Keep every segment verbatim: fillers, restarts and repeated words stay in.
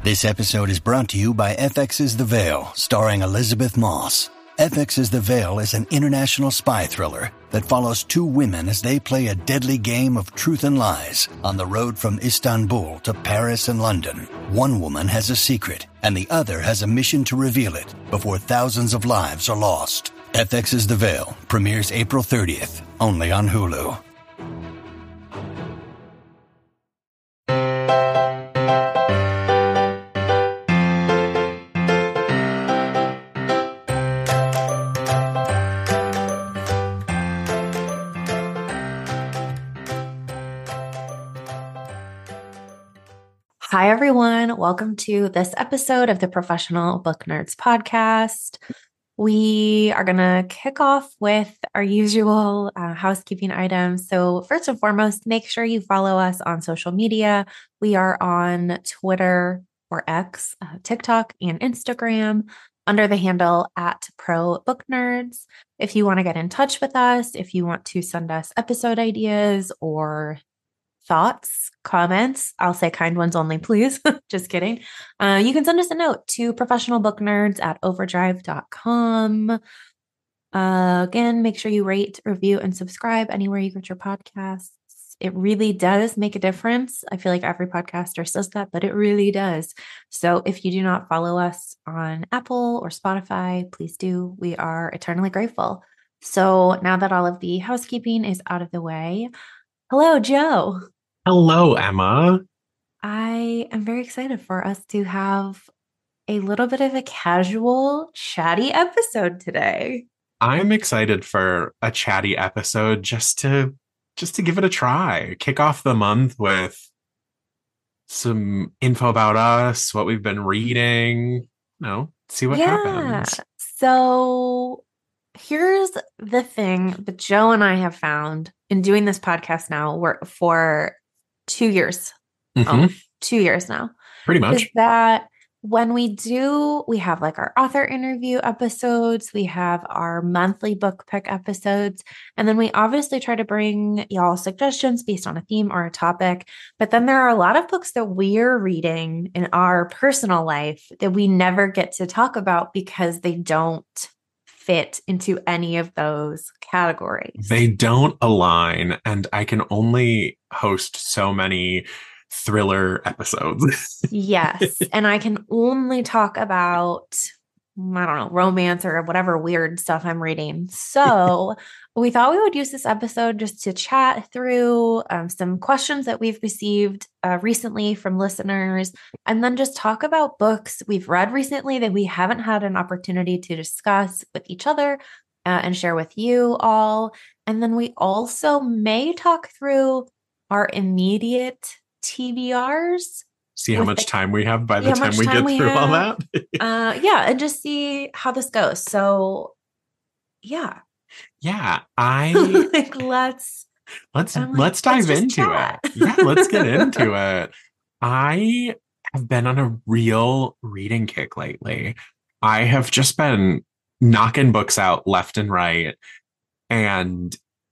This episode is brought to you by F X's The Veil, starring Elizabeth Moss. F X's The Veil is an international spy thriller that follows two women as they play a deadly game of truth and lies on the road from Istanbul to Paris and London. One woman has a secret, and the other has a mission to reveal it before thousands of lives are lost. F X's The Veil premieres April thirtieth, only on Hulu. Hi, everyone. Welcome to this episode of the Professional Book Nerds podcast. We are going to kick off with our usual uh, housekeeping items. So first and foremost, make sure you follow us on social media. We are on Twitter or X, uh, TikTok, and Instagram under the handle at Pro Book Nerds. If you want to get in touch with us, if you want to send us episode ideas or thoughts, comments, I'll say kind ones only, please. Just kidding. Uh, you can send us a note to professionalbooknerds at overdrive dot com. Uh, again, make sure you rate, review, and subscribe anywhere you get your podcasts. It really does make a difference. I feel like every podcaster says that, but it really does. So if you do not follow us on Apple or Spotify, please do. We are eternally grateful. So now that all of the housekeeping is out of the way, hello, Joe. Hello, Emma. I am very excited for us to have a little bit of a casual, chatty episode today. I'm excited for a chatty episode just to just to give it a try. Kick off the month with some info about us, what we've been reading, you know, see what yeah. happens. So here's the thing that Joe and I have found in doing this podcast now we're, for two years. Mm-hmm. Oh, two years now. Pretty much. Is that when we do, we have like our author interview episodes, we have our monthly book pick episodes, and then we obviously try to bring y'all suggestions based on a theme or a topic. But then there are a lot of books that we're reading in our personal life that we never get to talk about because they don't fit into any of those categories. They don't align, and I can only host so many thriller episodes. Yes, and I can only talk about, I don't know, romance or whatever weird stuff I'm reading. So we thought we would use this episode just to chat through um, some questions that we've received uh, recently from listeners, and then just talk about books we've read recently that we haven't had an opportunity to discuss with each other uh, and share with you all. And then we also may talk through our immediate T B Rs. See how much the, time we have by the time we time get we through have. all that. uh, yeah, and just see how this goes. So, yeah. Yeah, I like let's let's like, let's dive let's into chat. it. Yeah, let's get into it. I have been on a real reading kick lately. I have just been knocking books out left and right, and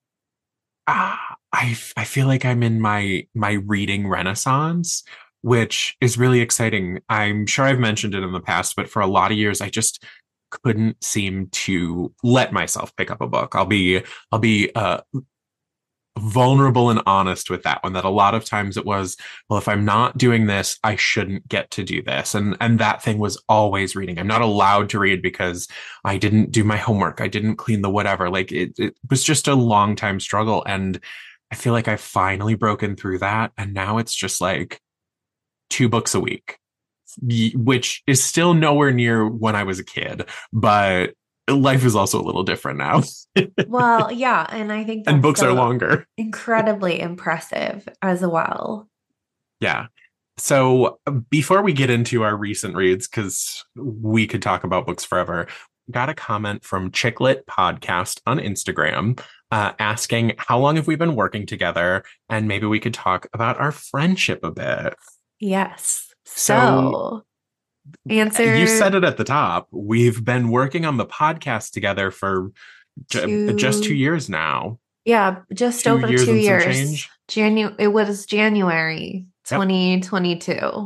uh, I I feel like I'm in my my reading renaissance, which is really exciting. I'm sure I've mentioned it in the past, but for a lot of years, I just couldn't seem to let myself pick up a book. I'll be I'll be uh, vulnerable and honest with that one, that a lot of times it was, well, if I'm not doing this, I shouldn't get to do this. And and that thing was always reading. I'm not allowed to read because I didn't do my homework. I didn't clean the whatever. Like it, it was just a long time struggle. And I feel like I've finally broken through that. And now it's just like two books a week, which is still nowhere near when I was a kid, but life is also a little different now. Well, yeah, and I think and books so are longer. Incredibly impressive as well. Yeah. So before we get into our recent reads, because we could talk about books forever, got a comment from Chicklet Podcast on Instagram uh, asking, how long have we been working together? And maybe we could talk about our friendship a bit. Yes. So, so answer. You said it at the top. We've been working on the podcast together for two, j- just two years now. Yeah, just two over years two and years. Some change. Janu- it was January twenty twenty-two. Yep.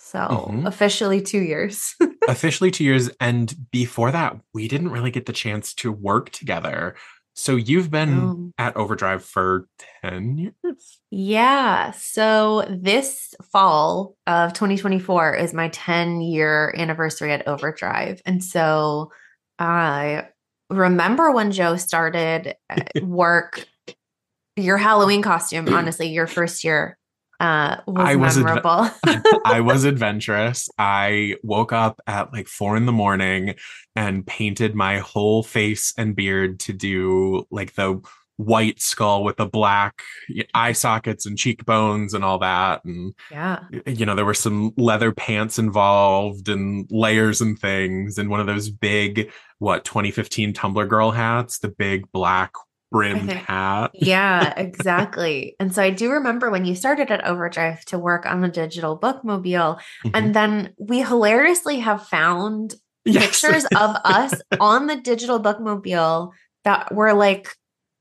So Mm-hmm. officially two years. Officially two years. And before that, we didn't really get the chance to work together. So you've been Um, at Overdrive for ten years? yeah. So this fall of twenty twenty-four is my ten year anniversary at Overdrive. And so I remember when Joe started uh, work, your Halloween costume, honestly, your first year uh, was I was memorable. adve- I was adventurous. I woke up at like four in the morning and painted my whole face and beard to do like the white skull with the black eye sockets and cheekbones and all that. And Yeah. you know, there were some leather pants involved and layers and things, and one of those big, what, twenty fifteen Tumblr girl hats, the big black brimmed think- hat. Yeah, exactly. And so I do remember when you started at Overdrive to work on the digital bookmobile, Mhm. and then we hilariously have found Yes. pictures of us on the digital bookmobile that were like,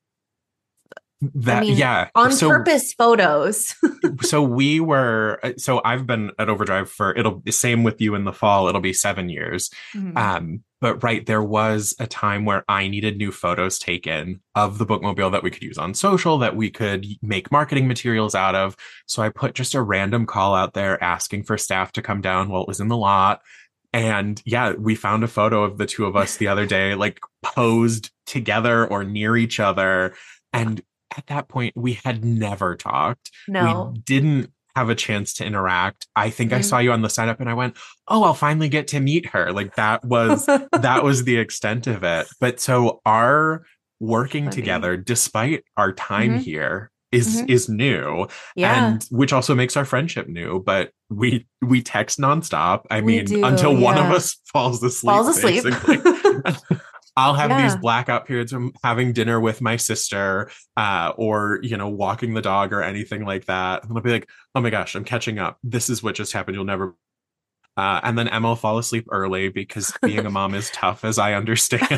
That I mean, yeah. on So purpose photos. so we were so I've been at Overdrive for it'll be same with you in the fall, it'll be seven years. Mhm. Um, but right, there was a time where I needed new photos taken of the bookmobile that we could use on social, that we could make marketing materials out of. So I put just a random call out there asking for staff to come down while it was in the lot. And yeah, we found a photo of the two of us the other day, like posed together or near each other. And at that point, we had never talked. No. We didn't have a chance to interact. I think I Mhm. saw you on the setup and I went, oh, I'll finally get to meet her. Like that was that was the extent of it. But so our working Funny. together, despite our time Mhm. here, is Mhm. is new. Yeah. And which also makes our friendship new. But we we text nonstop. I We mean, do, until one of yeah. us falls asleep. Falls asleep. basically. I'll have Yeah. these blackout periods from having dinner with my sister, uh, or, you know, walking the dog or anything like that. And I'll be like, oh my gosh, I'm catching up. This is what just happened. You'll never. Uh, and then Emma will fall asleep early because being a mom is tough, as I understand.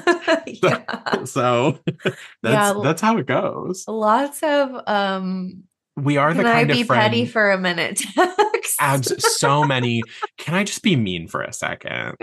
Yeah. So that's Yeah. that's how it goes. Lots of um We are the can I kind be of friend. petty for a minute? text. Adds so many. Can I just be mean for a second?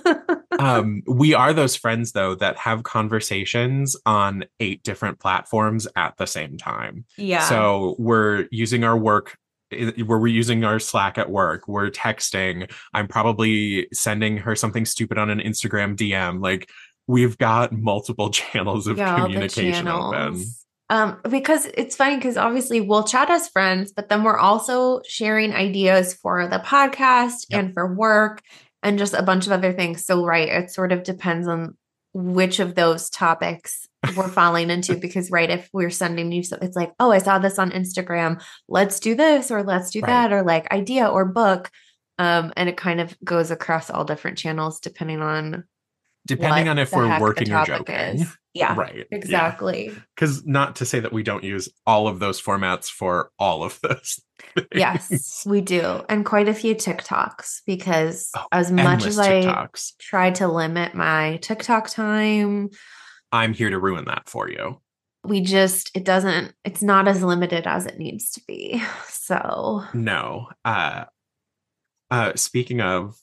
Um, we are those friends, though, that have conversations on eight different platforms at the same time. Yeah. So we're using our work, we're using our Slack at work, we're texting. I'm probably sending her something stupid on an Instagram D M. Like we've got multiple channels of Yeah, all the communication open. channels. Um, because it's funny because obviously we'll chat as friends, but then we're also sharing ideas for the podcast Yep. and for work and just a bunch of other things. So, right, it sort of depends on which of those topics we're falling into. Because, right, if we're sending you, so it's like, oh, I saw this on Instagram. Let's do this or let's do Right. that or like idea or book. Um, and it kind of goes across all different channels depending on Depending what on if the we're heck the working or topic joking. is. Yeah, Right. exactly. Because not to say that we don't use all of those formats for all of those things. Yes, we do. And quite a few TikToks because Oh, as much endless as I TikToks. try to limit my TikTok time, I'm here to ruin that for you. we just, it doesn't, it's not as limited as it needs to be. So, No. Uh, uh, speaking of,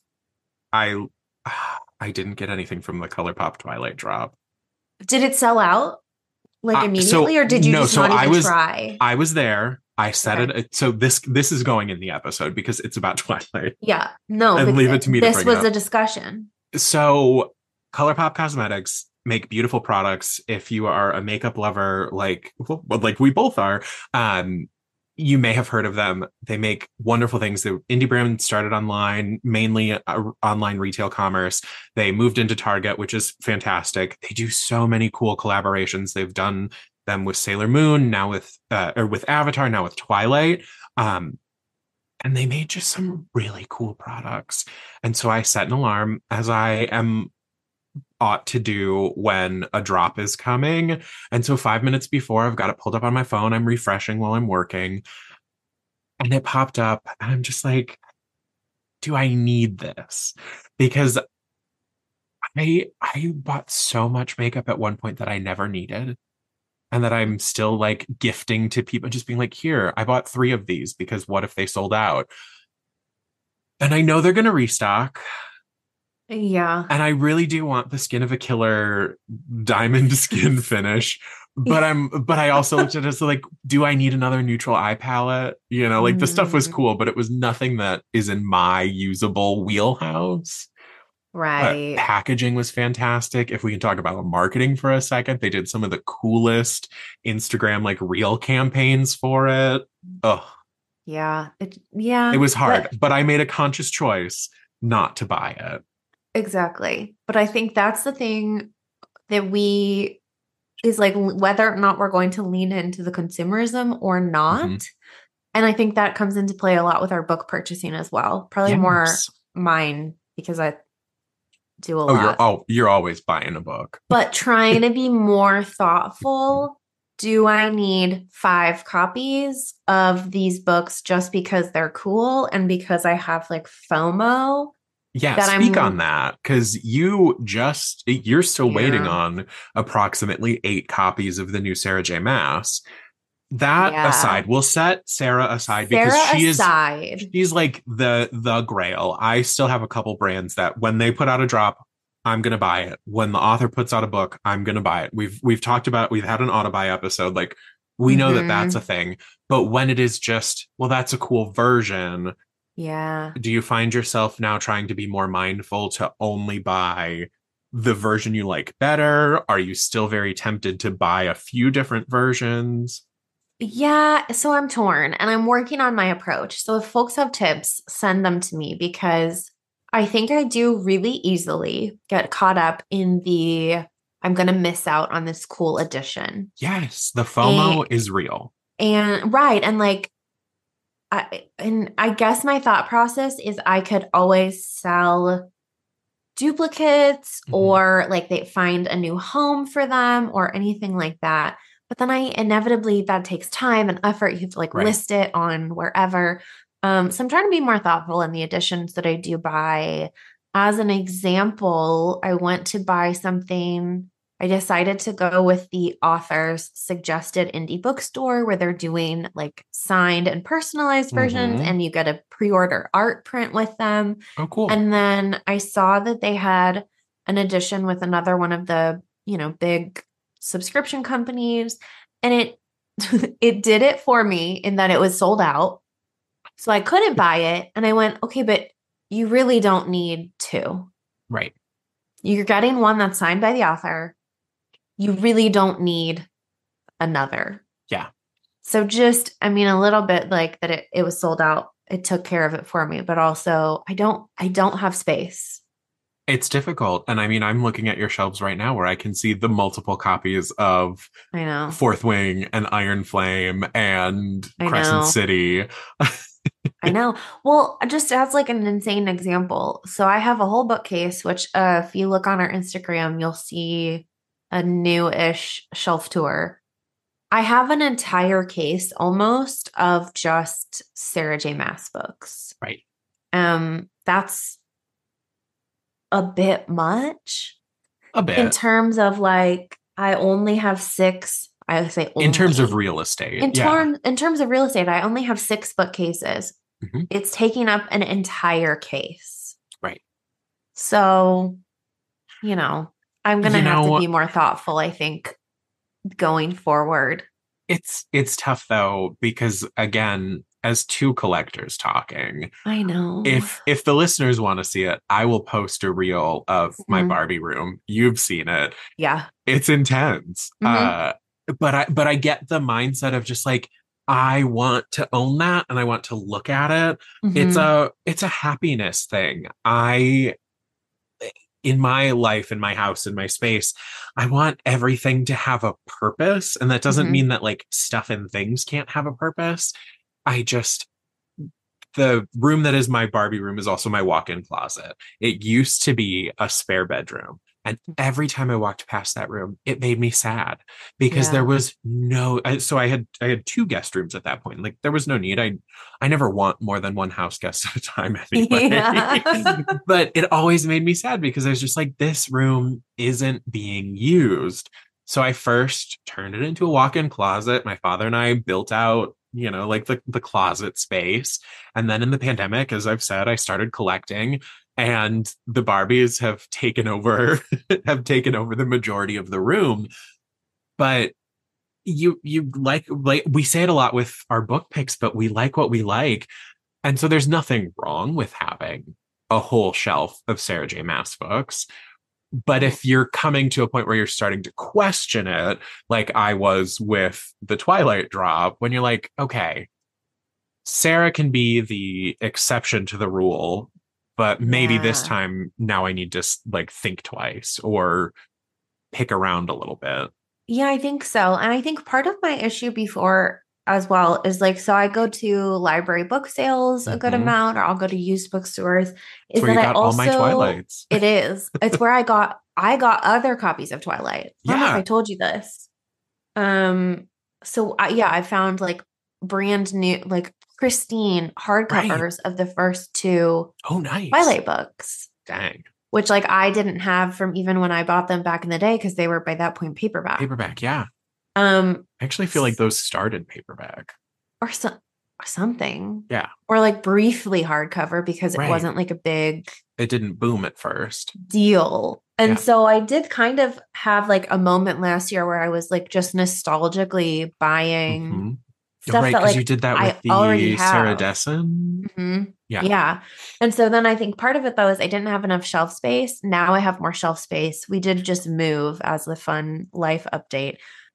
I I didn't get anything from the ColourPop Twilight drop. did it sell out like Uh, so- immediately or did you no, just so not I even was- try? I was there. I said Okay. it. So this this is going in the episode because it's about Twilight. Yeah, no, And but leave it to me to this bring was up. a discussion. So ColourPop Cosmetics make beautiful products. If you are a makeup lover, like well, like we both are, um, you may have heard of them. They make wonderful things. The indie brand started online, mainly uh, online retail commerce. They moved into Target, which is fantastic. They do so many cool collaborations. They've done them with Sailor Moon, now with uh, or with Avatar, now with Twilight. Um, and they made just some really cool products. And so I set an alarm, as I am ought to do when a drop is coming. And so five minutes before, I've got it pulled up on my phone. I'm refreshing while I'm working. And it popped up. And I'm just like, do I need this? Because I I bought so much makeup at one point that I never needed. And that I'm still like gifting to people, just being like, here, I bought three of these because what if they sold out? And I know they're going to restock. Yeah. And I really do want the Skin of a Killer diamond skin finish. But I'm but I also looked at it as like, do I need another neutral eye palette? You know, like the stuff was Mm, cool, but it was nothing that is in my usable wheelhouse. But right. packaging was fantastic. If we can talk about marketing for a second, they did some of the coolest Instagram like reel campaigns for it. Oh, Yeah. It, yeah. it was hard, But but I made a conscious choice not to buy it. exactly. But I think that's the thing that we is like whether or not we're going to lean into the consumerism or not. Mm-hmm. And I think that comes into play a lot with our book purchasing as well. Probably more Yes. mine because I do a Oh, you're lot. oh, you're always buying a book. But trying to be more thoughtful. Do I need five copies of these books just because they're cool and because I have like FOMO? Yeah, That speak I'm, on that because you just you're still waiting yeah, on approximately eight copies of the new Sarah J. Maas. That yeah. aside, we'll set Sarah aside because Sarah she is aside, she's like the the grail. I still have a couple brands that when they put out a drop, I'm gonna buy it. When the author puts out a book, I'm gonna buy it. We've we've talked about we've had an auto-buy episode. Like we know that that's a hmm thing. But when it is just, well, that's a cool version, yeah. do you find yourself now trying to be more mindful to only buy the version you like better? Are you still very tempted to buy a few different versions? Yeah, so I'm torn and I'm working on my approach. So if folks have tips, send them to me because I think I do really easily get caught up in the I'm going to miss out on this cool edition. Yes, the And FOMO is real. and right, and like I and I guess my thought process is I could always sell duplicates Mhm. or like they find a new home for them or anything like that. But then I inevitably that takes time and effort. You have to like Right. list it on wherever. Um, so I'm trying to be more thoughtful in the additions that I do buy. As an example, I went to buy something. I decided to go with the author's suggested indie bookstore where they're doing like signed and personalized versions, Hmm. and you get a pre-order art print with them. Oh, cool. And then I saw that they had an edition with another one of the, you know, big subscription companies. And it it did it for me in that it was sold out. So I couldn't buy it. And I went, okay, but you really don't need two. Right. You're getting one that's signed by the author. You really don't need another. Yeah. So just, I mean, a little bit like that it, it was sold out. It took care of it for me, but also I don't, I don't have space. It's difficult. And I mean, I'm looking at your shelves right now where I can see the multiple copies of I know. Fourth Wing and Iron Flame and I Crescent know. City. I know. Well, just as like an insane example. So I have a whole bookcase, which uh, if you look on our Instagram, you'll see a new-ish shelf tour. I have an entire case almost of just Sarah J. Maas books. Right. Um, that's a bit much A in bit. terms of like I only have six. I would say In terms of only. real estate. In Yeah. terms in terms of real estate, I only have six bookcases. Mhm. It's taking up an entire case. Right. So, you know, I'm gonna You have to know, be more thoughtful, I think, going forward. it's it's tough though, because again, as two collectors talking, I know. if if the listeners want to see it, I will post a reel of my Mhm. Barbie room. You've seen it. Yeah. It's intense. hmm Uh, but I but I get the mindset of just like I want to own that and I want to look at it. It's hmm a it's a happiness thing. I in my life, in my house, in my space, I want everything to have a purpose. And that doesn't hmm mean that like stuff and things can't have a purpose. I just the room that is my Barbie room is also my walk-in closet. It used to be a spare bedroom. And every time I walked past that room, it made me sad because there Yeah. was no, I- so I had, I had two guest rooms at that point. Like there was no need. I, I never want more than one house guest at a time anyway. Yeah. But it always made me sad because I was just like, this room isn't being used. So I first turned it into a walk-in closet. My father and I built out you know, like the, the closet space. And then in the pandemic, as I've said, I started collecting and the Barbies have taken over, have taken over the majority of the room. But you, you like, like we say it a lot with our book picks, but we like what we like. And so there's nothing wrong with having a whole shelf of Sarah J. Maas books. But if you're coming to a point where you're starting to question it, like I was with the Twilight drop, when you're like, okay, Sarah can be the exception to the rule, but maybe Yeah. this time now I need to like think twice or pick around a little bit. Yeah, I think so. And I think part of my issue before as well is like, so I go to library book sales a good Mhm. amount, or I'll go to used bookstores. Is That's where that you I got all my also, Twilights. it is. It's where I got, I got other copies of Twilight. I don't know if Yeah. I told you this. Um, so I, yeah, I found like brand new, like pristine hardcovers of the first two Oh, nice. Twilight books, Dang. which like I didn't have from even when I bought them back in the day because they were by that point paperback. Paperback, yeah. Um, I actually feel like those started paperback. or some or something. Yeah. Or like briefly hardcover because it Right. wasn't like a big It didn't boom at first. deal. And Yeah. so I did kind of have like a moment last year where I was like just nostalgically buying Mhm. stuff Right, that because like you did that I with already the Sarah have. Dessen. Mhm. Yeah. Yeah. And so then I think part of it though is I didn't have enough shelf space. Now I have more shelf space. We did just move as the fun life update.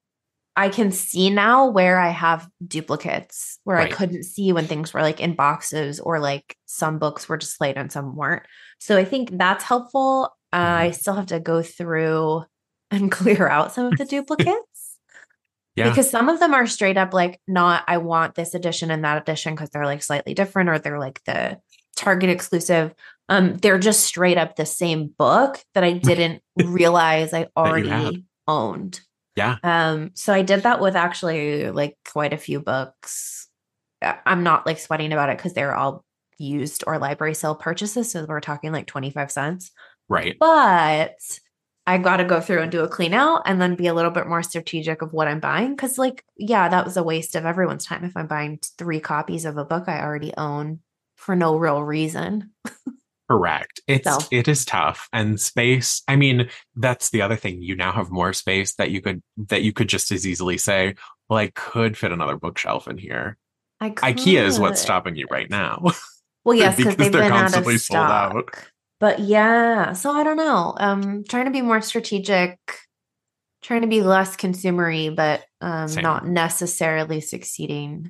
I can see now where I have duplicates, where Right. I couldn't see when things were like in boxes or like some books were displayed and some weren't. So I think that's helpful. Uh, Mhm. I still have to go through and clear out some of the duplicates. Yeah. Because some of them are straight up like not, I want this edition and that edition because they're like slightly different or they're like the Target exclusive. Um, they're just straight up the same book that I didn't realize I had. already owned. Yeah. Um, so I did that with actually like quite a few books. I- I'm not like sweating about it because they're all used or library sale purchases. So we're talking like twenty-five cents. Right. But I got to go through and do a clean out and then be a little bit more strategic of what I'm buying. Cause like, yeah, that was a waste of everyone's time if I'm buying three copies of a book I already own for no real reason. Correct. It's So. it is tough. And space, I mean, that's the other thing. You now have more space that you could that you could just as easily say, well, I could fit another bookshelf in here. I could. IKEA is what's stopping you right now. Well, yes, because because they've they're been out of constantly sold out. stock. But yeah, so I don't know. Um, trying to be more strategic, trying to be less consumery, but um, Same. not necessarily succeeding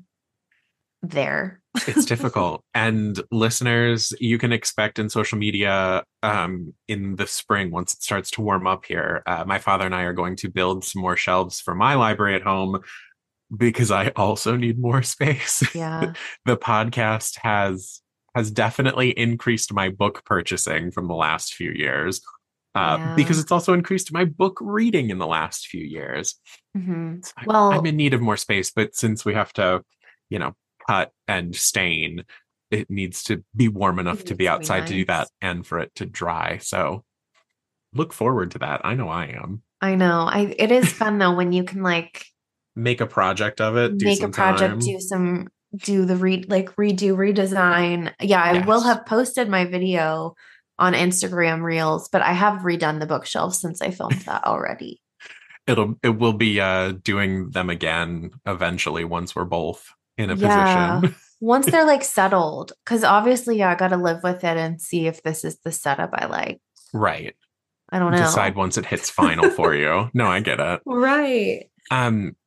there. It's difficult. And listeners, you can expect in social media um, in the spring, once it starts to warm up here, uh, my father and I are going to build some more shelves for my library at home because I also need more space. Yeah. The podcast has has definitely increased my book purchasing from the last few years. Uh, Yeah. because it's also increased my book reading in the last few years. Mm-hmm. So I- Well, I'm in need of more space, but since we have to, you know, cut and stain, it needs to be warm enough It to needs be to be outside to do that nice. and for it to dry. So look forward to that. I know I am. I know. I it is fun though when you can like Make a project of it. Do make a some project, time. do some do the read like redo, redesign. Yeah, I will Yes. have posted my video on Instagram Reels, but I have redone the bookshelf since I filmed that already. It'll it will be uh doing them again eventually once we're both in a Yeah. position. Once they're like settled, because obviously, yeah, I got to live with it and see if this is the setup I like. Right. I don't know. Decide once it hits final for you. No, I get it. Right. Um,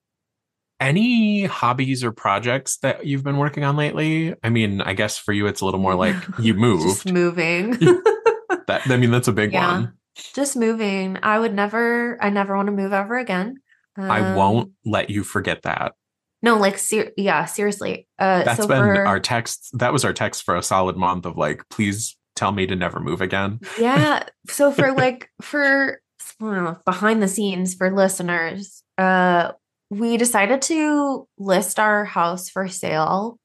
any hobbies or projects that you've been working on lately? I mean, I guess for you, it's a little more like you moved. Just moving. That I mean, that's a big Yeah. one. Just moving. I would never, I never want to move ever again. I Um, won't let you forget that. No, like, ser- yeah, seriously. Uh, That's so been for, our text. That was our text for a solid month of like, please tell me to never move again. yeah. So for like, for I don't know, behind the scenes for listeners, uh, we decided to list our house for sale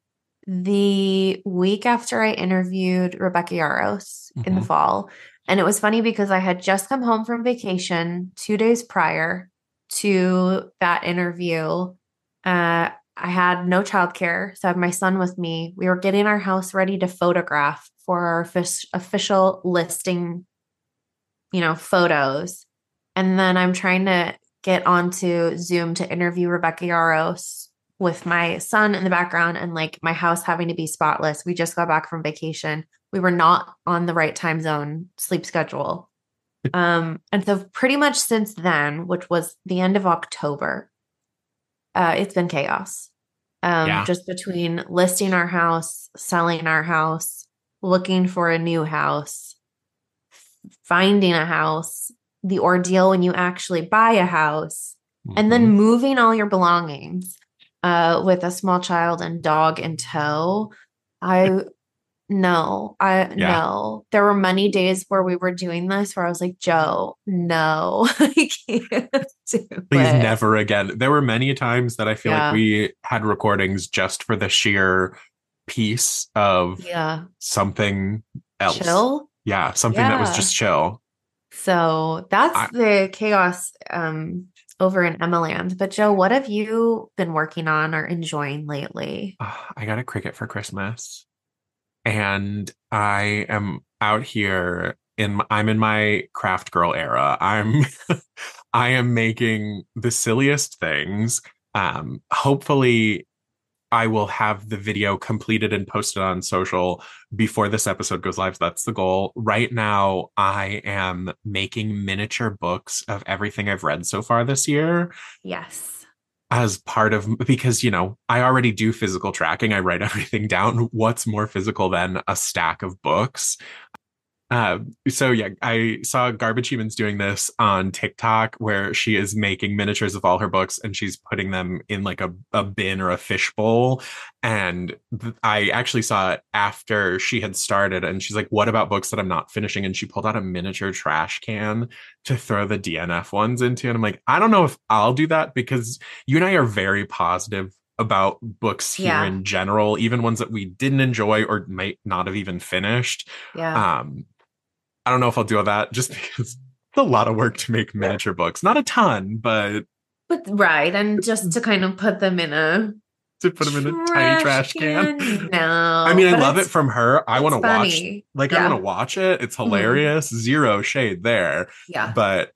the week after I interviewed Rebecca Yaros in the Mhm. fall. And it was funny because I had just come home from vacation two days prior to that interview. Uh, I had no childcare. So I had my son with me. We were getting our house ready to photograph for our offic- official listing, you know, photos. And then I'm trying to get onto Zoom to interview Rebecca Yaros with my son in the background and like my house having to be spotless. We just got back from vacation. We were not on the right time zone sleep schedule. Um, and so pretty much since then, which was the end of October, uh, it's been chaos. Um, Yeah. Just between listing our house, selling our house, looking for a new house, finding a house, the ordeal when you actually buy a house, mm-hmm. and then moving all your belongings uh, with a small child and dog in tow. I no, I yeah. no. There were many days where we were doing this where I was like, Joe, no, I can't do Please it. never again. There were many times that I feel yeah. like we had recordings just for the sheer piece of yeah. something else. Chill? Yeah, something yeah. that was just chill. So that's I, the chaos um, over in Emmaland. But Joe, what have you been working on or enjoying lately? Uh, I got a Cricut for Christmas. And I am out here in I'm in my craft girl era. I'm I am making the silliest things. Um, hopefully I will have the video completed and posted on social before this episode goes live. That's the goal. Right now, I am making miniature books of everything I've read so far this year. Yes. As part of, because, you know, I already do physical tracking. I write everything down. What's more physical than a stack of books? Uh, so yeah, I saw Garbage Humans doing this on TikTok where she is making miniatures of all her books and she's putting them in like a, a bin or a fishbowl. And th- I actually saw it after she had started and she's like, what about books that I'm not finishing? And she pulled out a miniature trash can to throw the D N F ones into. And I'm like, I don't know if I'll do that because you and I are very positive about books here yeah. in general, even ones that we didn't enjoy or might not have even finished. Yeah. Um, I don't know if I'll do all that just because it's a lot of work to make miniature books. Not a ton, but... But right, and just to kind of put them in a... To put them in a tiny trash can. can. No. I mean, I love it from her. I want to watch... Like, yeah. I want to watch it. It's hilarious. Mm-hmm. Zero shade there. Yeah. But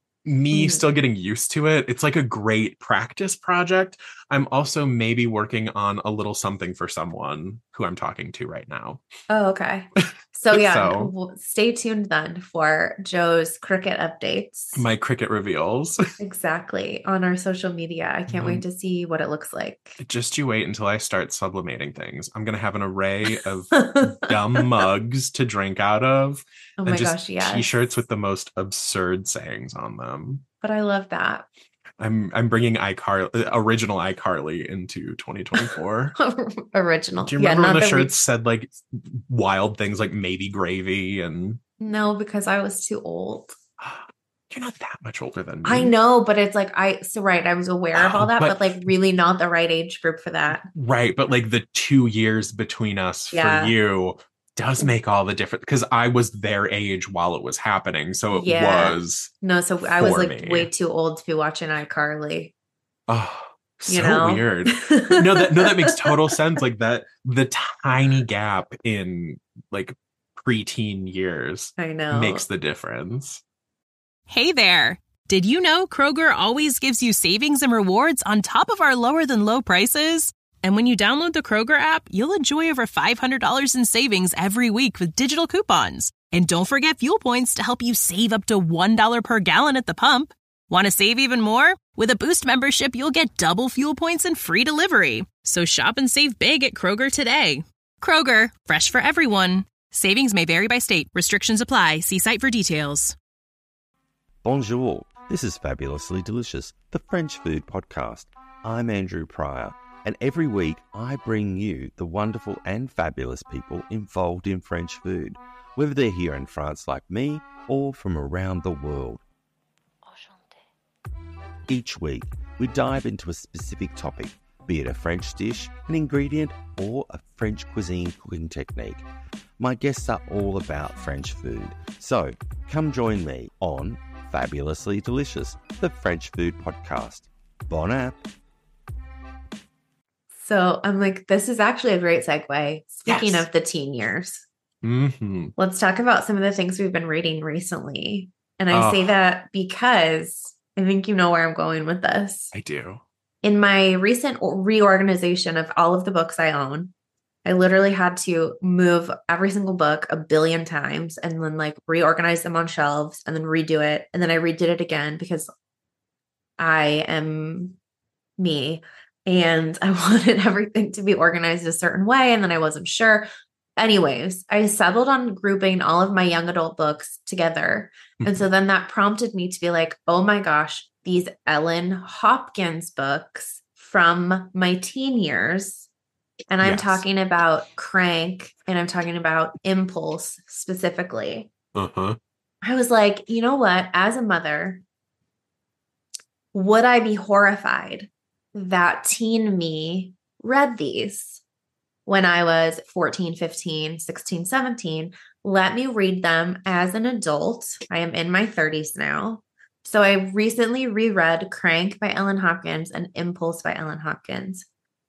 me mm-hmm. still getting used to it, it's like a great practice project. I'm also maybe working on a little something for someone who I'm talking to right now. Oh, okay. So yeah, so, we'll stay tuned then for Joe's Cricut updates. My Cricut reveals. Exactly. On our social media. I can't um, wait to see what it looks like. Just you wait until I start sublimating things. I'm going to have an array of dumb mugs to drink out of. Oh and my just gosh, yes. T-shirts with the most absurd sayings on them. But I love that. I'm I'm bringing iCarly, original iCarly into twenty twenty-four. Original. Do you remember yeah, when the shirts re- said like wild things like maybe gravy and... No, because I was too old. You're not that much older than me. I know, but it's like I so right. I was aware of all that, but, but like really not the right age group for that. Right, but like the two years between us yeah. for you does make all the difference because I was their age while it was happening. So it yeah. was no, so I was like me. way too old to be watching iCarly. Oh, so you know? weird. no, that no, that makes total sense. Like that, the tiny gap in like preteen years I know makes the difference. Hey there. Did you know Kroger always gives you savings and rewards on top of our lower than low prices? And when you download the Kroger app, you'll enjoy over five hundred dollars in savings every week with digital coupons. And don't forget fuel points to help you save up to one dollar per gallon at the pump. Want to save even more? With a Boost membership, you'll get double fuel points and free delivery. So shop and save big at Kroger today. Kroger, fresh for everyone. Savings may vary by state. Restrictions apply. See site for details. Bonjour. This is Fabulously Delicious, the French food podcast. I'm Andrew Pryor. And every week, I bring you the wonderful and fabulous people involved in French food, whether they're here in France like me or from around the world. Each week, we dive into a specific topic, be it a French dish, an ingredient, or a French cuisine cooking technique. My guests are all about French food, so come join me on Fabulously Delicious, the French food podcast. Bon app! So I'm like, this is actually a great segue. Speaking Yes. of the teen years, Mm-hmm. let's talk about some of the things we've been reading recently. And I Oh. say that because I think you know where I'm going with this. I do. In my recent reorganization of all of the books I own, I literally had to move every single book a billion times and then like reorganize them on shelves and then redo it. And then I redid it again because I am me and I wanted everything to be organized a certain way. And then I wasn't sure. Anyways, I settled on grouping all of my young adult books together. And so then that prompted me to be like, oh my gosh, these Ellen Hopkins books from my teen years. And I'm Yes. talking about Crank and I'm talking about Impulse specifically. Uh-huh. I was like, you know what? As a mother, would I be horrified that teen me read these when I was fourteen, fifteen, sixteen, seventeen? Let me read them as an adult. I am in my thirties now. So I recently reread Crank by Ellen Hopkins and Impulse by Ellen Hopkins.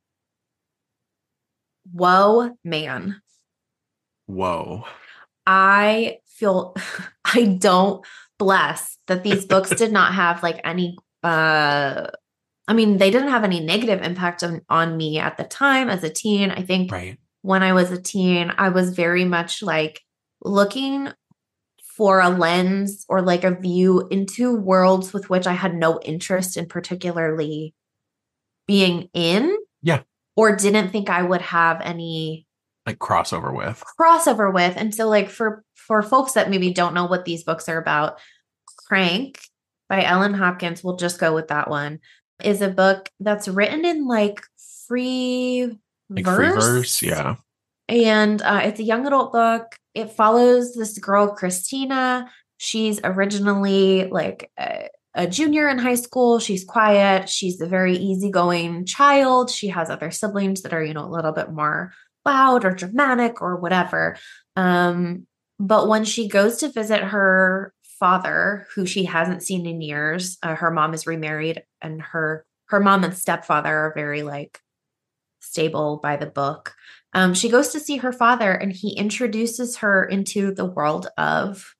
Whoa, man. Whoa. I feel, I don't bless that these books did not have like any, uh, I mean, they didn't have any negative impact on, on me at the time as a teen. I think Right. when I was a teen, I was very much like looking for a lens or like a view into worlds with which I had no interest in particularly being in. Yeah. Or didn't think I would have any Like crossover with. crossover with. And so like for, for folks that maybe don't know what these books are about, Crank by Ellen Hopkins, we'll just go with that one, is a book that's written in like free Like verse. free verse. Yeah. And uh, it's a young adult book. It follows this girl, Christina. She's originally like a, a junior in high school. She's quiet. She's a very easygoing child. She has other siblings that are, you know, a little bit more loud or dramatic or whatever. Um, but when she goes to visit her father, who she hasn't seen in years, uh, her mom is remarried, and her her mom and stepfather are very like stable by the book. Um, she goes to see her father, and he introduces her into the world of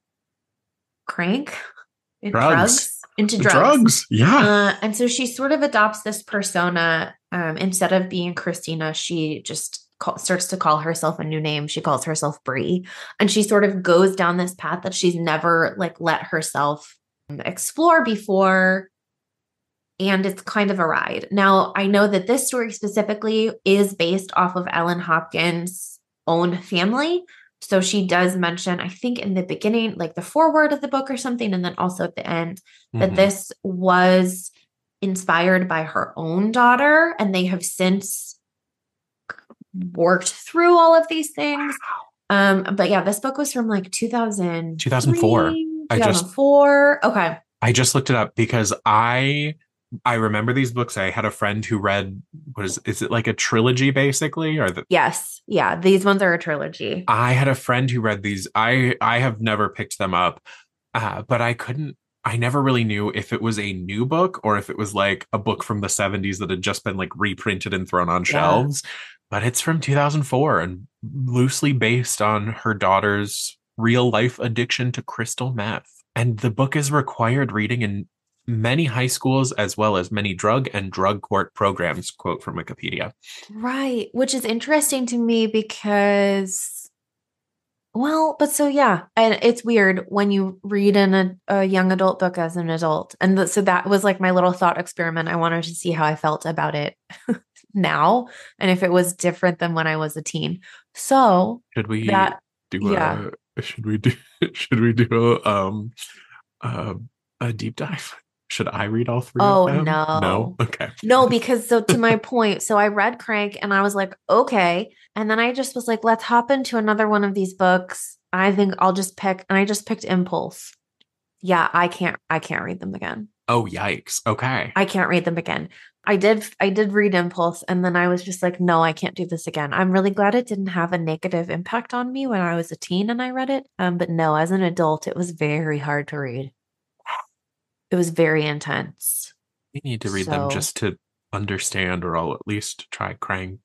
crank, and Drugs. drugs, into drugs. Drugs. Yeah. Uh, and so she sort of adopts this persona. Um, instead of being Christina, she just call, starts to call herself a new name. She calls herself Bree, and she sort of goes down this path that she's never like let herself explore before. And it's kind of a ride. Now, I know that this story specifically is based off of Ellen Hopkins' own family. So she does mention, I think in the beginning, like the foreword of the book or something, and then also at the end, that Mhm. this was inspired by her own daughter. And they have since worked through all of these things. Um, but yeah, this book was from like two thousand two thousand four. I two just- thousand four. Okay. I just looked it up because I I remember these books. I had a friend who read, what is is it like a trilogy basically? Or the, Yes. Yeah. These ones are a trilogy. I had a friend who read these. I I have never picked them up, uh, but I couldn't. I never really knew if it was a new book or if it was like a book from the seventies that had just been like reprinted and thrown on shelves. But it's from two thousand four and loosely based on her daughter's real life addiction to crystal meth. And the book is required reading in many high schools as well as many drug and drug court programs, quote from Wikipedia. Right. Which is interesting to me because, well, but so yeah, and it's weird when you read in a, a young adult book as an adult. And th- so that was like my little thought experiment. I wanted to see how I felt about it now and if it was different than when I was a teen. So Should we that, do yeah. a should we do should we do a um uh, a deep dive? Should I read all three Oh, of them? no. No? Okay. no, because so to my point, so I read Crank and I was like, okay. And then I just was like, let's hop into another one of these books. I think I'll just pick, and I just picked Impulse. Yeah, I can't, I can't read them again. Oh, yikes. Okay. I can't read them again. I did, I did read Impulse, and then I was just like, no, I can't do this again. I'm really glad it didn't have a negative impact on me when I was a teen and I read it. Um, but no, as an adult, it was very hard to read. It was very intense. We need to read So- them just to understand, or I'll at least try crying.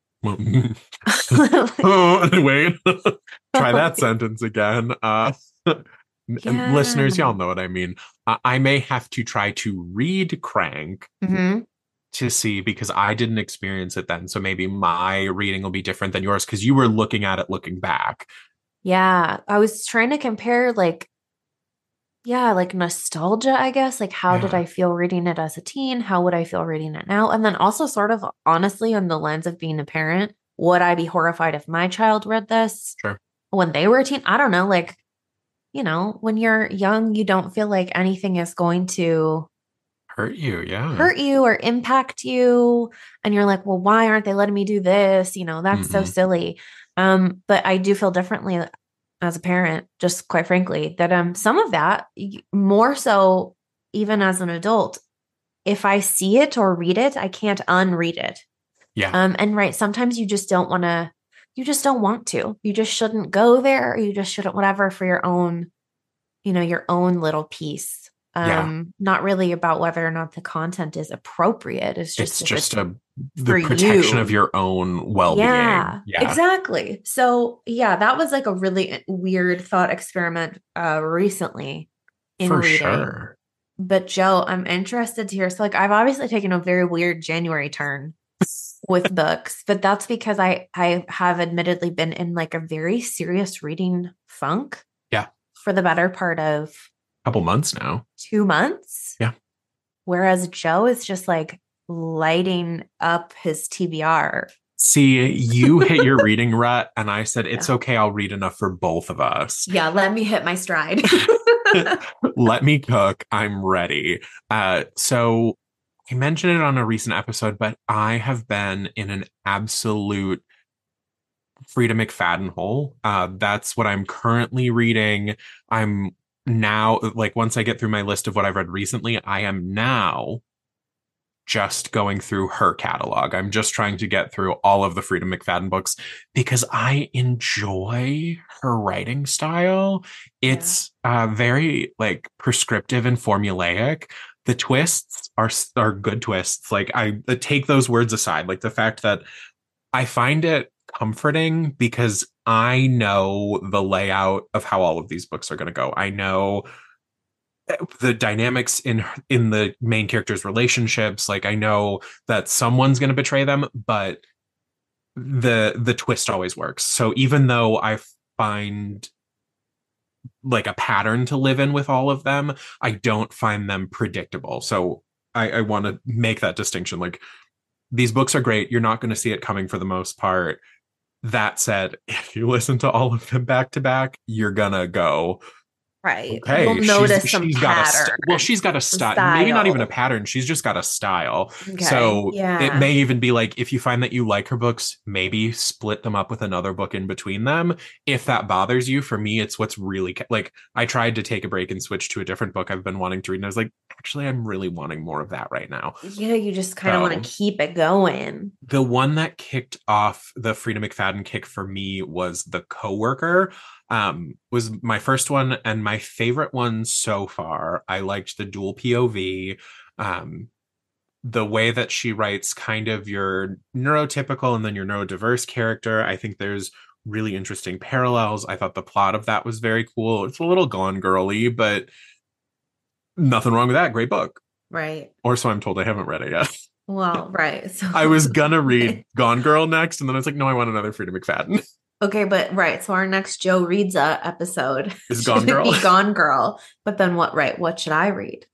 Oh, wait. Try that sentence again. Uh, Yeah. listeners, y'all know what I mean. Uh, I may have to try to read Crank Mm-hmm. to see, because I didn't experience it then. So maybe my reading will be different than yours because you were looking at it looking back. Yeah. I was trying to compare like, yeah, like nostalgia, I guess. Like, how did Yeah. I feel reading it as a teen? How would I feel reading it now? And then also, sort of honestly, on the lens of being a parent, would I be horrified if my child read this Sure. when they were a teen? I don't know. Like, you know, when you're young, you don't feel like anything is going to Hurt you, yeah. hurt you or impact you. And you're like, well, why aren't they letting me do this? You know, that's so Mm-mm. silly. Um, but I do feel differently as a parent, just quite frankly, that um some of that y- more so even as an adult, if I see it or read it, I can't unread it. Yeah. Um, and right, sometimes you just don't want to, you just don't want to. You just shouldn't go there. Or you just shouldn't, whatever, for your own, you know, your own little piece. Um, Yeah. not really about whether or not the content is appropriate. It's just It's if just it's a the for protection you. of your own well-being. Yeah, Yeah. exactly. So yeah, that was like a really weird thought experiment uh recently in For reading. sure. But Joe, I'm interested to hear. So like I've obviously taken a very weird January turn with books, but that's because I I have admittedly been in like a very serious reading funk. Yeah. For the better part of Couple months now. two months. Yeah. Whereas Joe is just like lighting up his T B R. See, you hit your reading rut, and I said, it's Yeah. okay, I'll read enough for both of us. Yeah, let me hit my stride. Let me cook. I'm ready. Uh, so I mentioned it on a recent episode, but I have been in an absolute Frida McFadden hole. Uh, that's what I'm currently reading. I'm now, like, once I get through my list of what I've read recently, I am now just going through her catalog. I'm just trying to get through all of the Frida McFadden books because I enjoy her writing style. It's yeah. uh, very like prescriptive and formulaic. The twists are are good twists. Like I take those words aside, like the fact that I find it comforting because I know the layout of how all of these books are going to go. I know the dynamics in in the main characters' relationships. Like I know that someone's going to betray them, but the the twist always works. So even though I find like a pattern to live in with all of them, I don't find them predictable. So I, I want to make that distinction. Like these books are great. You're not going to see it coming for the most part. That said, if you listen to all of them back to back, you're gonna go, right. Okay, We'll notice she's, some she's pattern. got a st- well, she's got a st- style. Maybe not even a pattern. She's just got a style. Okay. So yeah. it may even be like, if you find that you like her books, maybe split them up with another book in between them. If that bothers you, for me, it's what's really ca- like, I tried to take a break and switch to a different book I've been wanting to read. And I was like, actually, I'm really wanting more of that right now. Yeah, you just kind of So, want to keep it going. The one that kicked off the Frida McFadden kick for me was The Coworker. Um, was my first one and my favorite one so far. I liked the dual P O V. Um, the way that she writes kind of your neurotypical and then your neurodiverse character. I think there's really interesting parallels. I thought the plot of that was very cool. It's a little Gone Girly, but nothing wrong with that. Great book. Right. Or so I'm told. I haven't read it yet. Well, right. So I was gonna read Gone Girl next, and then I was like, no, I want another Frida McFadden. Okay, but right. So our next Joe Reads a episode is Gone Girl. Be Gone Girl. But then what? Right? What should I read?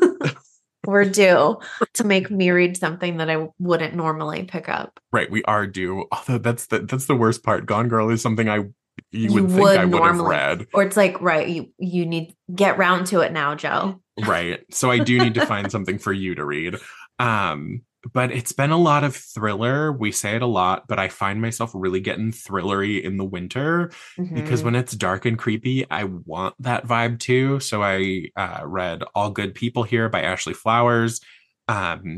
We're due to make me read something that I wouldn't normally pick up. Right, we are due. Although that's the that's the worst part. Gone Girl is something I you, You would think would I would have normally- read. Or it's like, right, you you need get round to it now, Joe. Right. So I do need to find something for you to read. Um, but it's been a lot of thriller. We say it a lot, but I find myself really getting thrillery in the winter because Mhm. when it's dark and creepy, I want that vibe too. So I uh, read All Good People Here by Ashley Flowers. Um,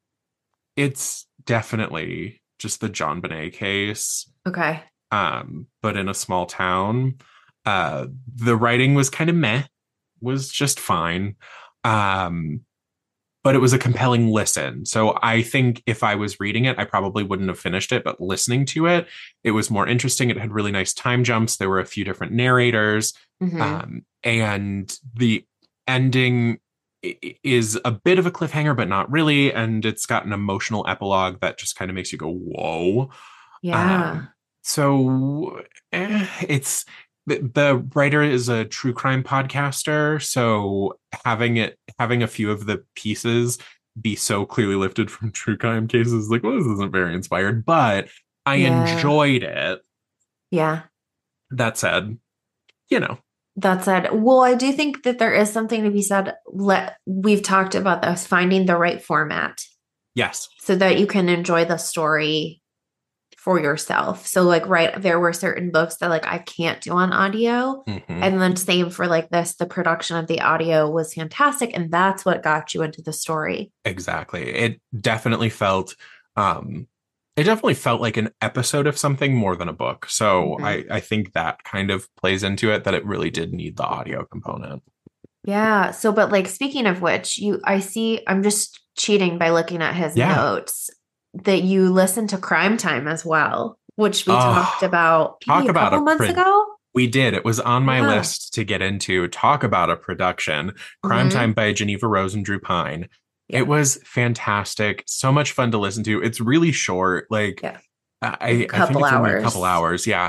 it's definitely just the John Bonet case, Okay. um, but in a small town. Uh, the writing was kind of meh, was just fine. Um, but it was a compelling listen. So I think if I was reading it, I probably wouldn't have finished it, but listening to it, it was more interesting. It had really nice time jumps. There were a few different narrators. Mm-hmm. Um, and the ending is a bit of a cliffhanger, but not really. And it's got an emotional epilogue that just kind of makes you go, whoa. Yeah. Um, so eh, it's the, the writer is a true crime podcaster. So having it, having a few of the pieces be so clearly lifted from true crime cases, like, well, this isn't very inspired, but I Yeah. enjoyed it. Yeah. That said, you know, That said, well, I do think that there is something to be said. Let we've talked about this, finding the right format yes, so that you can enjoy the story for yourself. So like, right, there were certain books that like I can't do on audio. Mhm. And then same for like this, the production of the audio was fantastic. And that's what got you into the story. Exactly. It definitely felt, um, it definitely felt like an episode of something more than a book. So Mhm. I, I think that kind of plays into it, that it really did need the audio component. Yeah. So, but like, speaking of which, you, I see, I'm just cheating by looking at his Yeah. notes that you listen to Crime Time as well, which we Oh, talked about talk maybe a about couple a months print- ago. We did. It was on my Yeah. list to get into. Talk about a production. Crime Mhm. Time by Geneva Rose and Drew Pine. Yeah. It was fantastic. So much fun to listen to. It's really short. Like, Yeah. I, A I think couple it's only a hours. couple hours. Yeah.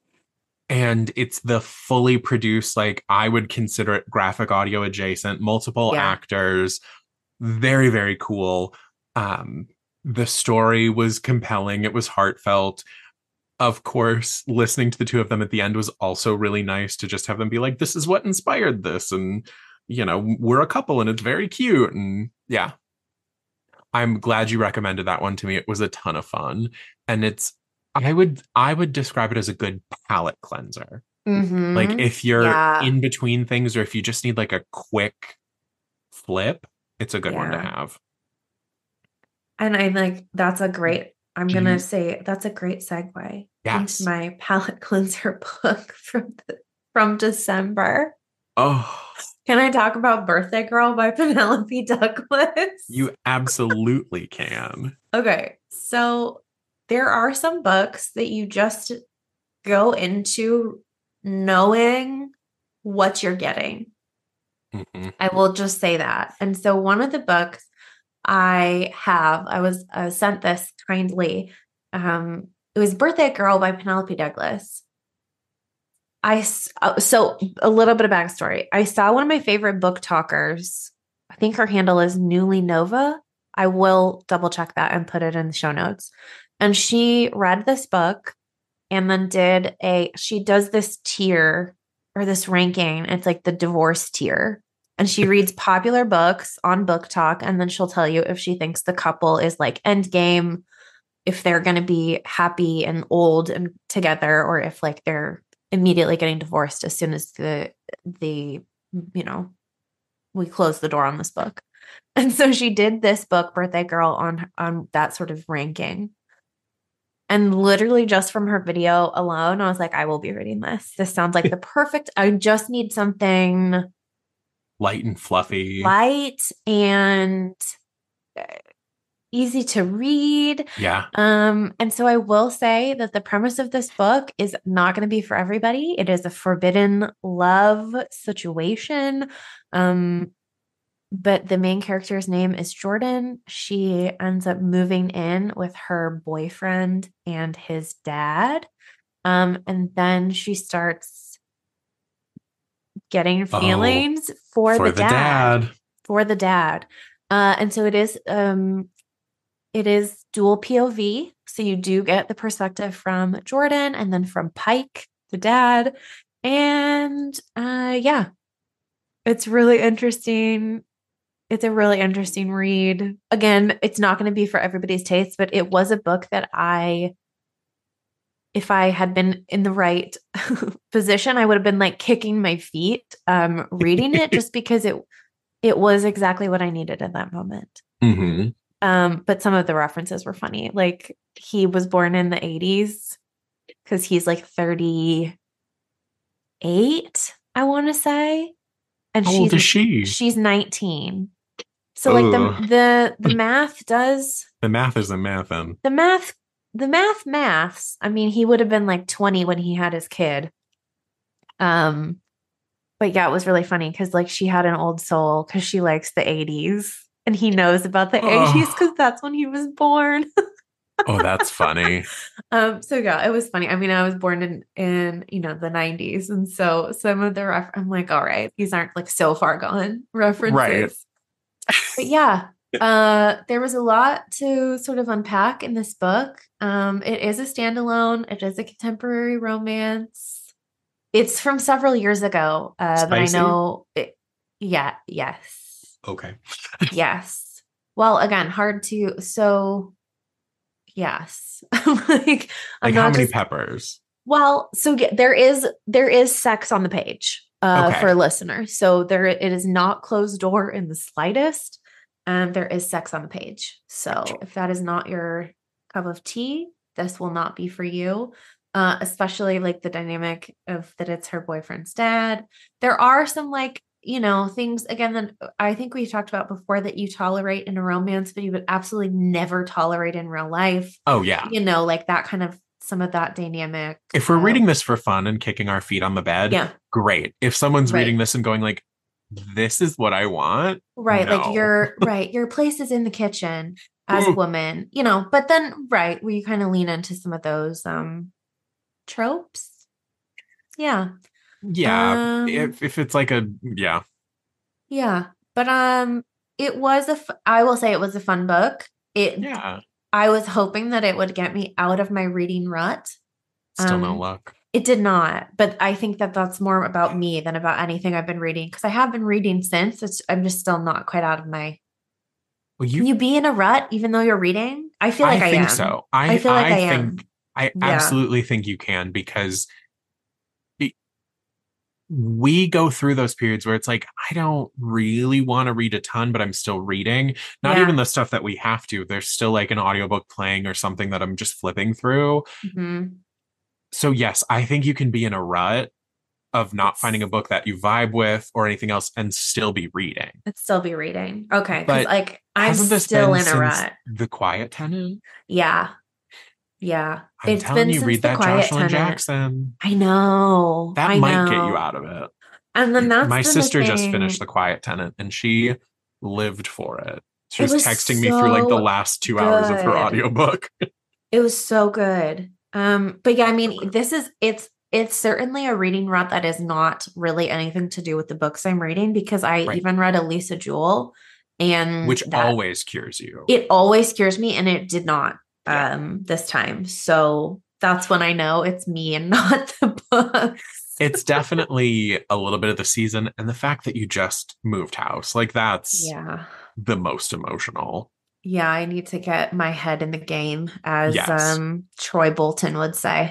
And it's the fully produced, like, I would consider it graphic audio adjacent, multiple Yeah. actors. Very, very cool. Um, the story was compelling. It was heartfelt. Of course, listening to the two of them at the end was also really nice, to just have them be like, this is what inspired this. And, you know, we're a couple and it's very cute. And yeah, I'm glad you recommended that one to me. It was a ton of fun. And it's, I would, I would describe it as a good palate cleanser. Mhm. Like if you're Yeah. in between things, or if you just need like a quick flip, it's a good one to Yeah. have. And I'm like, that's a great, I'm Do going to you- say that's a great segue Yes. into my palette cleanser book from the, from December. Oh, Can I talk about Birthday Girl by Penelope Douglas? you absolutely can. Okay. So there are some books that you just go into knowing what you're getting. Mhm. I will just say that. And so one of the books I have, I was uh, sent this kindly. Um, it was Birthday Girl by Penelope Douglas. I uh, so a little bit of backstory. I saw one of my favorite book talkers. I think her handle is Newly Nova. I will double check that and put it in the show notes. And she read this book and then did a, she does this tier or this ranking. It's like the divorce tier. And she reads popular books on Book Talk. And then she'll tell you if she thinks the couple is like endgame, if they're going to be happy and old and together, or if like they're immediately getting divorced as soon as the, the, you know, we close the door on this book. And so she did this book, Birthday Girl, on, on that sort of ranking. And literally just from her video alone, I was like, I will be reading this. This sounds like the perfect, I just need something Light and fluffy. light and easy to read. Yeah. Um, and so I will say that the premise of this book is not going to be for everybody. It is a forbidden love situation. Um, but the main character's name is Jordan. She ends up moving in with her boyfriend and his dad. Um, and then she starts getting feelings oh, for, for the, the dad, dad. For the dad. Uh, and so it is um it is dual P O V. So you do get the perspective from Jordan and then from Pike, the dad. And uh yeah. It's really interesting. It's a really interesting read. Again, it's not going to be for everybody's taste, but it was a book that I, if I had been in the right position, I would have been like kicking my feet, um, reading it just because it, it was exactly what I needed at that moment. Mm-hmm. Um, but some of the references were funny. Like he was born in the eighties because he's like thirty-eight, I want to say. And How she's, old is she? She's nineteen. So like Ooh. the the the math does The math is a mathin'. the math the math maths. I mean, he would have been like twenty when he had his kid. Um, but yeah, it was really funny because like she had an old soul because she likes the eighties and he knows about the Oh. eighties because that's when he was born. Oh, that's funny. Um, so yeah, it was funny. I mean, I was born in in you know the nineties, and so some of the ref- I'm like, all right, these aren't like so far gone references. Right. But yeah, uh, there was a lot to sort of unpack in this book. Um, it is a standalone. It is a contemporary romance. It's from several years ago, uh, but I Spicy? know it. Yeah. Yes. Okay. Yes. Well, again, hard to. So, yes. like, I'm Like how not many just. peppers? Well, so yeah, there is there is sex on the page uh, Okay. for listeners. So there it is not closed door in the slightest. And there is sex on the page. So Gotcha. if that is not your cup of tea, this will not be for you. Uh, especially like the dynamic of that it's her boyfriend's dad. There are some like, you know, things again that I think we talked about before that you tolerate in a romance, but you would absolutely never tolerate in real life. Oh, yeah. You know, like that kind of some of that dynamic. If we're uh, reading this for fun and kicking our feet on the bed, Yeah. great. If someone's Right. reading this and going like, this is what I want. Right. No. Like your right. Your place is in the kitchen as a Ooh. woman, you know, but then right, where you kind of lean into some of those um tropes. Yeah. Yeah. Um, if if it's like a yeah. Yeah. But um it was a f- I will say it was a fun book. It Yeah. I was hoping that it would get me out of my reading rut. Still no Um, luck. It did not, but I think that that's more about me than about anything I've been reading because I have been reading since. It's, I'm just still not quite out of my. Well, Can you you be in a rut even though you're reading? I feel like I, I think am. so. I I feel like I, think am. I Yeah. absolutely think you can because it, we go through those periods where it's like, I don't really want to read a ton, but I'm still reading. Not Yeah. even the stuff that we have to. There's still like an audiobook playing or something that I'm just flipping through. Mhm. So yes, I think you can be in a rut of not finding a book that you vibe with or anything else and still be reading. I'd still be reading. Okay. Because But like I'm Hasn't this still been in a since rut. The Quiet Tenant? Yeah. Yeah. I'm It's telling been you, since read The that Quiet Jocelyn Tenant. Jackson. I know. That I might know. get you out of it. And then that's My been the sister just thing. finished The Quiet Tenant and she lived for it. She It was, was texting me through like the so last two hours of her good. audiobook. It was so good. Um, but yeah, I mean, this is it's it's certainly a reading rut that is not really anything to do with the books I'm reading because I Right. even read Elisa Jewell and Which that always cures you. it always cures me and it did not Yeah. um this time. So that's when I know it's me and not the books. It's definitely a little bit of the season and the fact that you just moved house. Like that's Yeah. the most emotional. Yeah, I need to get my head in the game, as Yes. um Troy Bolton would say.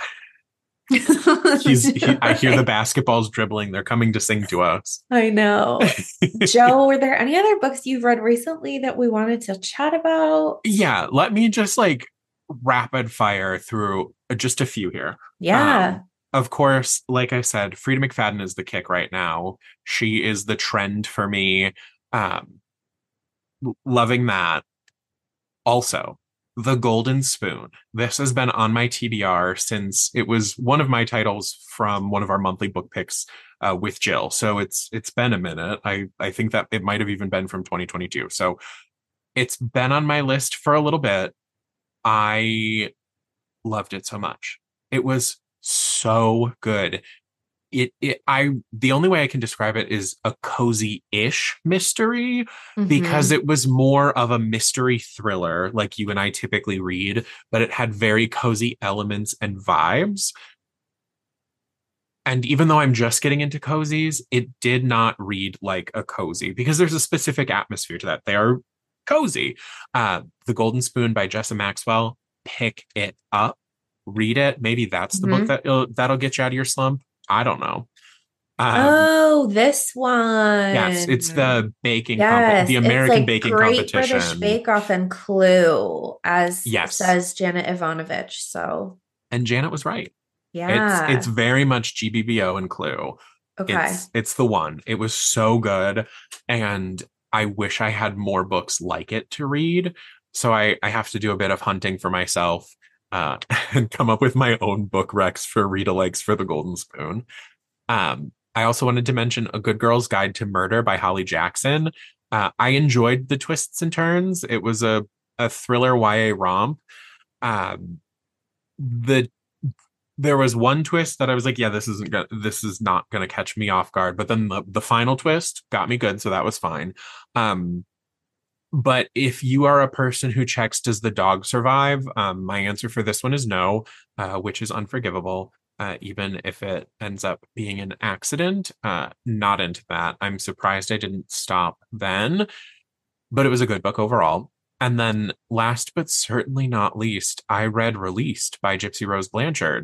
He's he, I hear the basketballs dribbling. They're coming to sing to us. I know. Joe, were there any other books you've read recently that we wanted to chat about? Yeah, let me just like rapid fire through just a few here. Yeah. Um, of course, like I said, Frida McFadden is the kick right now. She is the trend for me. Um, l- loving that. Also, The Golden Spoon. This has been on my T B R since it was one of my titles from one of our monthly book picks uh, with Jill. So it's it's been a minute. I I think that it might have even been from twenty twenty-two. So it's been on my list for a little bit. I loved it so much. It was so good. It, it I the only way I can describe it is a cozy-ish mystery because Mhm. it was more of a mystery thriller like you and I typically read, but it had very cozy elements and vibes. And even though I'm just getting into cozies, it did not read like a cozy because there's a specific atmosphere to that. They are cozy. Uh, The Golden Spoon by Jessa Maxwell. Pick it up. Read it. Maybe that's the Mhm. book that you'll, that'll get you out of your slump. I don't know. Um, Oh, this one. yes, it's the baking Yes, competition, the it's American like baking Great competition. British Bake Off and Clue, as Yes. says Janet Ivanovich. So And Janet was right. yeah. It's it's very much G B B O and Clue. okay. It's it's the one. It was so good. And I wish I had more books like it to read. So I, I have to do a bit of hunting for myself uh, and come up with my own book recs for read-alikes for the Golden Spoon. Um, I also wanted to mention A Good Girl's Guide to Murder by Holly Jackson. Uh, I enjoyed the twists and turns. It was a, a thriller Y A romp. Um, the there was one twist that I was like, yeah, this isn't gonna, this is not going to catch me off guard. But then the, the final twist got me good, so that was fine. Um, but if you are a person who checks, does the dog survive? Um, my answer for this one is no, uh, which is unforgivable. Uh, even if it ends up being an accident, uh, not into that. I'm surprised I didn't stop then, but it was a good book overall. And then last but certainly not least, I read Released by Gypsy Rose Blanchard.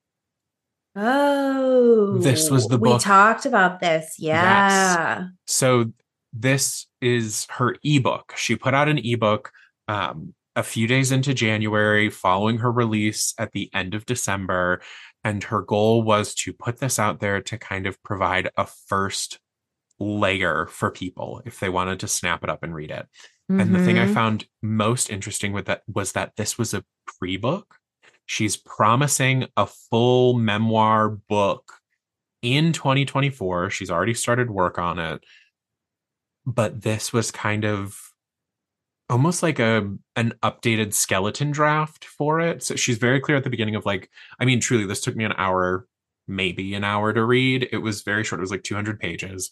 Oh, this was the we book. talked about this. Yeah. Yes. So this is her ebook. She put out an ebook um, a few days into January following her release at the end of December. And her goal was to put this out there to kind of provide a first layer for people if they wanted to snap it up and read it. Mm-hmm. And the thing I found most interesting with that was that this was a pre-book. She's promising a full memoir book in twenty twenty-four. She's already started work on it. But this was kind of almost like a an updated skeleton draft for it. So she's very clear at the beginning of like, I mean, truly, this took me an hour, maybe an hour to read. It was very short. It was like two hundred pages.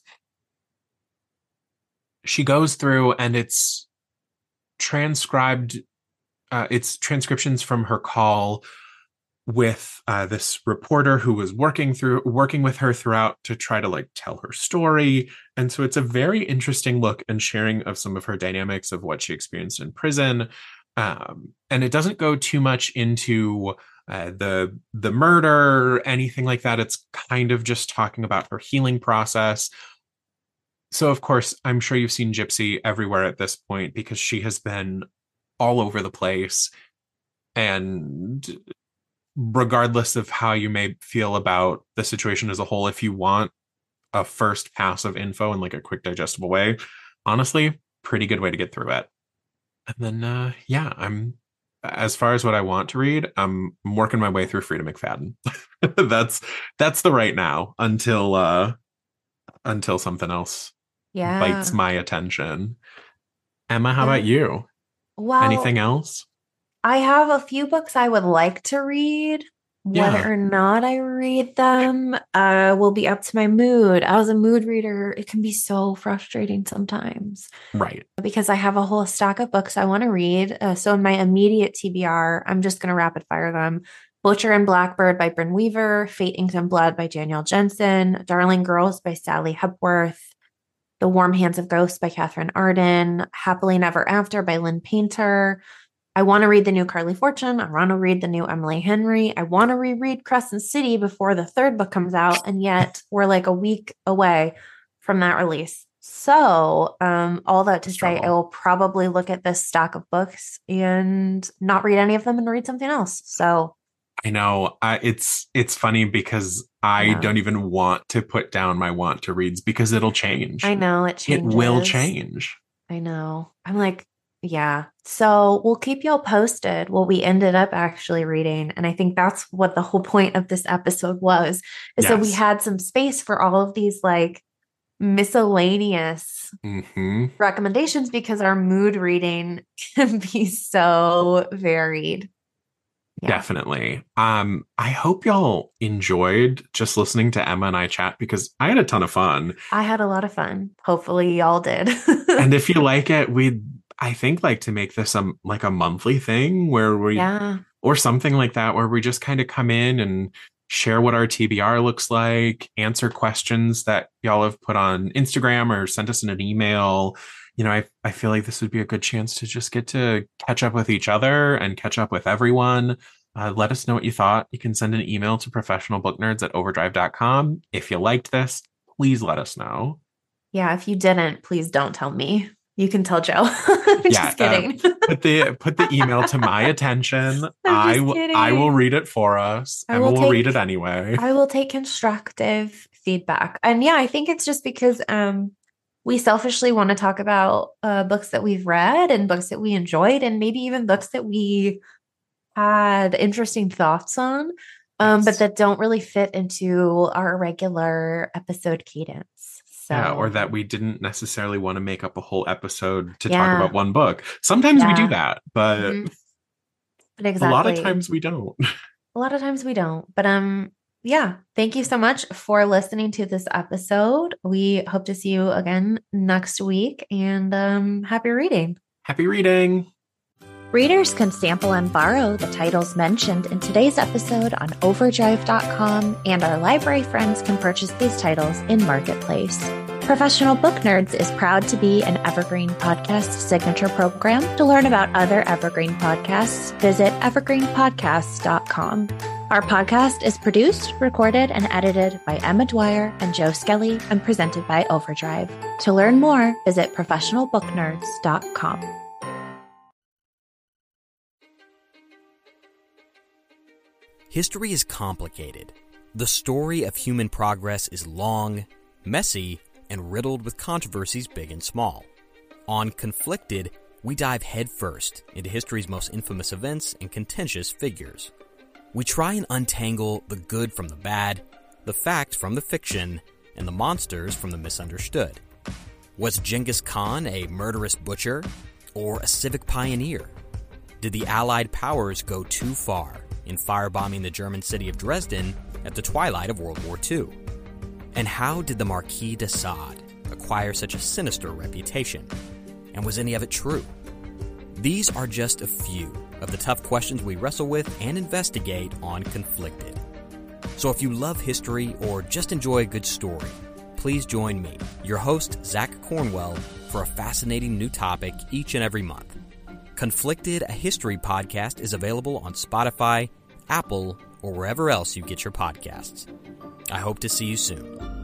She goes through and it's transcribed. Uh, it's transcriptions from her call with uh, this reporter who was working through working with her throughout to try to like tell her story. And so it's a very interesting look and sharing of some of her dynamics of what she experienced in prison. Um, and it doesn't go too much into uh, the the murder, anything like that. It's kind of just talking about her healing process. So, of course, I'm sure you've seen Gypsy everywhere at this point because she has been all over the place. And regardless of how you may feel about the situation as a whole, if you want a first pass of info in like a quick digestible way, honestly, pretty good way to get through it. And then, uh, yeah, I'm, as far as what I want to read, I'm working my way through Frida McFadden. that's, that's the right now until, uh, until something else yeah. bites my attention. Emma, how yeah. about you? Well, anything else? I have a few books I would like to read. Whether Yeah. or not I read them uh, will be up to my mood. As a mood reader, it can be so frustrating sometimes. Right. Because I have a whole stack of books I want to read. Uh, so in my immediate T B R, I'm just going to rapid fire them. Butcher and Blackbird by Bryn Weaver, Fate, Ink, and Blood by Danielle Jensen, Darling Girls by Sally Hepworth, The Warm Hands of Ghosts by Catherine Arden, Happily Never After by Lynn Painter. I want to read the new Carly Fortune. I want to read the new Emily Henry. I want to reread Crescent City before the third book comes out. And yet we're like a week away from that release. So um, all that to say, I will probably look at this stack of books and not read any of them and read something else. So I know I, it's it's funny because I Yeah. don't even want to put down my want to reads because it'll change. I know it It changes. will change. I know. I'm like, yeah. So we'll keep y'all posted what we ended up actually reading. And I think that's what the whole point of this episode was. Is so we Yes. had some space for all of these like miscellaneous hmm recommendations because our mood reading can be so varied. Yeah. Definitely. Um, I hope y'all enjoyed just listening to Emma and I chat because I had a ton of fun. I had a lot of fun. Hopefully y'all did. And if you like it, we'd I think like to make this a like a monthly thing where we yeah. or something like that where we just kind of come in and share what our T B R looks like, answer questions that y'all have put on Instagram or sent us in an email. You know, I I feel like this would be a good chance to just get to catch up with each other and catch up with everyone. Uh, let us know what you thought. You can send an email to professionalbooknerds at overdrive dot com. If you liked this, please let us know. Yeah. If you didn't, please don't tell me. You can tell Joe. I'm Yeah, just kidding. uh, put the put the email to my attention. I just w- I will kidding. read it for us. I Emma will will take- read it anyway. I will take constructive feedback. And yeah, I think it's just because um we selfishly want to talk about uh, books that we've read and books that we enjoyed, and maybe even books that we had interesting thoughts on, um, yes. but that don't really fit into our regular episode cadence. So, yeah, or that we didn't necessarily want to make up a whole episode to yeah. talk about one book. Sometimes yeah. we do that, but, mm-hmm. but exactly. a lot of times we don't. A lot of times we don't. But um, yeah, thank you so much for listening to this episode. We hope to see you again next week, and um, happy reading. Happy reading. Readers can sample and borrow the titles mentioned in today's episode on overdrive dot com, and our library friends can purchase these titles in Marketplace. Professional Book Nerds is proud to be an Evergreen Podcast signature program. To learn about other Evergreen podcasts, visit evergreen podcast dot com. Our podcast is produced, recorded, and edited by Emma Dwyer and Joe Skelly and presented by Overdrive. To learn more, visit professional book nerds dot com. History is complicated. The story of human progress is long, messy, and riddled with controversies big and small. On Conflicted, we dive headfirst into history's most infamous events and contentious figures. We try and untangle the good from the bad, the fact from the fiction, and the monsters from the misunderstood. Was Genghis Khan a murderous butcher or a civic pioneer? Did the Allied powers go too far in firebombing the German city of Dresden at the twilight of World War Two? And how did the Marquis de Sade acquire such a sinister reputation? And was any of it true? These are just a few of the tough questions we wrestle with and investigate on Conflicted. So if you love history or just enjoy a good story, please join me, your host, Zach Cornwell, for a fascinating new topic each and every month. Conflicted, a history podcast, is available on Spotify, Apple, or wherever else you get your podcasts. I hope to see you soon.